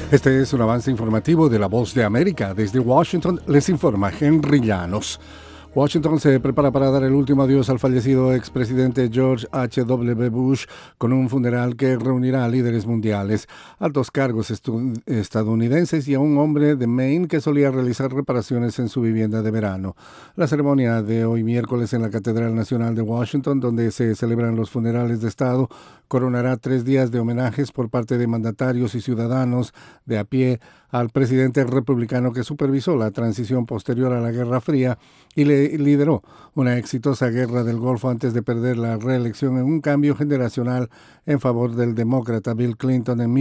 Este es un avance informativo de La Voz de América. Desde Washington les informa Henry Llanos. Washington se prepara para dar el último adiós al fallecido expresidente George H.W. Bush con un funeral que reunirá a líderes mundiales, altos cargos estadounidenses y a un hombre de Maine que solía realizar reparaciones en su vivienda de verano. La ceremonia de hoy miércoles en la Catedral Nacional de Washington, donde se celebran los funerales de Estado, coronará 3 días de homenajes por parte de mandatarios y ciudadanos de a pie al presidente republicano que supervisó la transición posterior a la Guerra Fría y lideró una exitosa guerra del Golfo antes de perder la reelección en un cambio generacional en favor del demócrata Bill Clinton en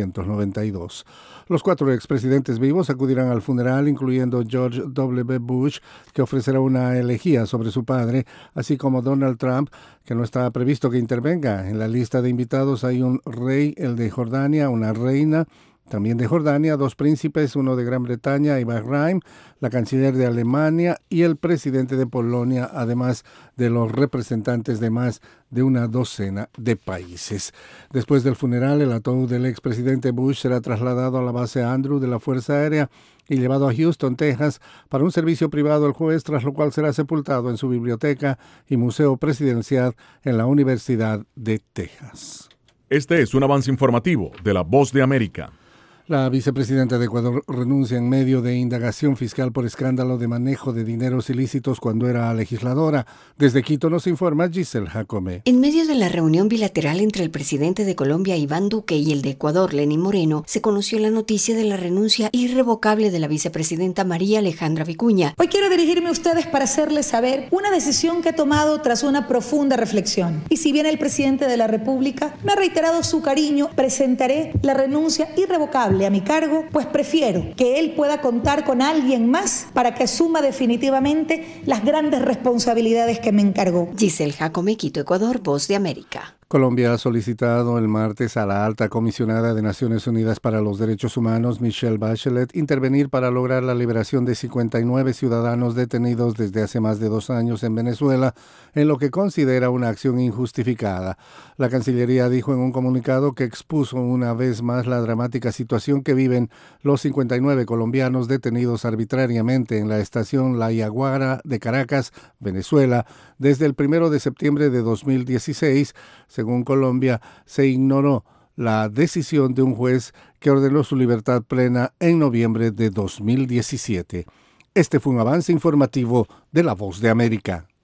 1992. Los 4 expresidentes vivos acudirán al funeral, incluyendo George W. Bush, que ofrecerá una elegía sobre su padre, así como Donald Trump, que no está previsto que intervenga. En la lista de invitados hay un rey, el de Jordania, una reina, también de Jordania, 2 príncipes, uno de Gran Bretaña y Bahrein, la canciller de Alemania y el presidente de Polonia, además de los representantes de más de una docena de países. Después del funeral, el ataúd del expresidente Bush será trasladado a la base Andrews de la Fuerza Aérea y llevado a Houston, Texas, para un servicio privado el jueves, tras lo cual será sepultado en su biblioteca y museo presidencial en la Universidad de Texas. Este es un avance informativo de La Voz de América. La vicepresidenta de Ecuador renuncia en medio de indagación fiscal por escándalo de manejo de dineros ilícitos cuando era legisladora. Desde Quito nos informa Giselle Jacome. En medio de la reunión bilateral entre el presidente de Colombia, Iván Duque, y el de Ecuador, Lenín Moreno, se conoció la noticia de la renuncia irrevocable de la vicepresidenta María Alejandra Vicuña. Hoy quiero dirigirme a ustedes para hacerles saber una decisión que he tomado tras una profunda reflexión. Y si bien el presidente de la República me ha reiterado su cariño, presentaré la renuncia irrevocable a mi cargo, pues prefiero que él pueda contar con alguien más para que asuma definitivamente las grandes responsabilidades que me encargó. Giselle Jacome, Quito, Ecuador, Voz de América. Colombia ha solicitado el martes a la alta comisionada de Naciones Unidas para los Derechos Humanos, Michelle Bachelet, intervenir para lograr la liberación de 59 ciudadanos detenidos desde hace más de 2 años en Venezuela, en lo que considera una acción injustificada. La Cancillería dijo en un comunicado que expuso una vez más la dramática situación que viven los 59 colombianos detenidos arbitrariamente en la estación La Yaguara de Caracas, Venezuela, desde el 1 de septiembre de 2016, según Colombia, se ignoró la decisión de un juez que ordenó su libertad plena en noviembre de 2017. Este fue un avance informativo de La Voz de América.